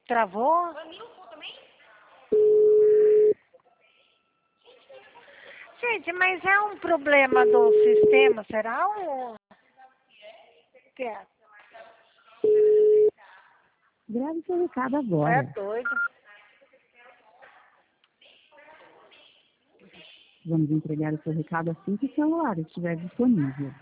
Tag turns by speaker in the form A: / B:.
A: Travou? Gente, mas é um problema do sistema, será? Ou... que é?
B: Grave seu recado
A: É
B: agora.
A: doido.
B: Vamos entregar o seu recado assim que o celular estiver disponível.